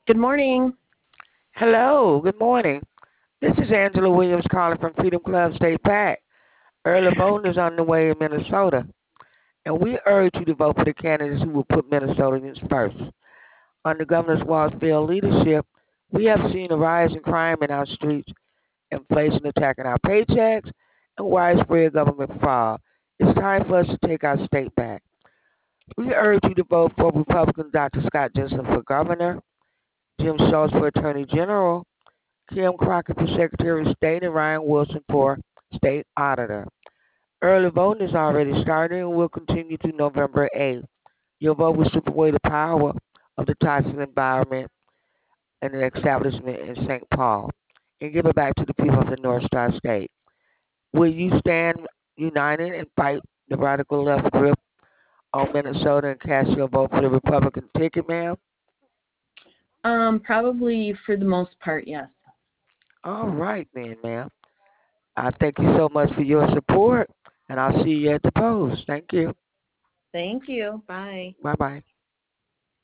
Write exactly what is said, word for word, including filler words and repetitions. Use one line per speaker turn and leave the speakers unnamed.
Good morning.
Hello, good morning. This is Angela Williams calling from Freedom Club State PAC. Early voting is underway in Minnesota, and we urge you to vote for the candidates who will put Minnesotans first. Under Governor Walz's leadership, we have seen a rise in crime in our streets, inflation attacking our paychecks, and widespread government fraud. It's time for us to take our state back. We urge you to vote for Republican Doctor Scott Jensen for governor, Jim Schultz for attorney general, Kim Crockett for Secretary of State, and Ryan Wilson for State Auditor. Early voting is already started and will continue through November eighth. Your vote will strip away the power of the toxic environment and the establishment in Saint Paul and give it back to the people of the North Star State. Will you stand united and fight the radical left grip on Minnesota and cast your vote for the Republican ticket, ma'am?
Um, probably for the most part, yes.
All right, then, ma'am. I thank you so much for your support, and I'll see you at the polls. Thank you.
Thank you. Bye.
Bye bye.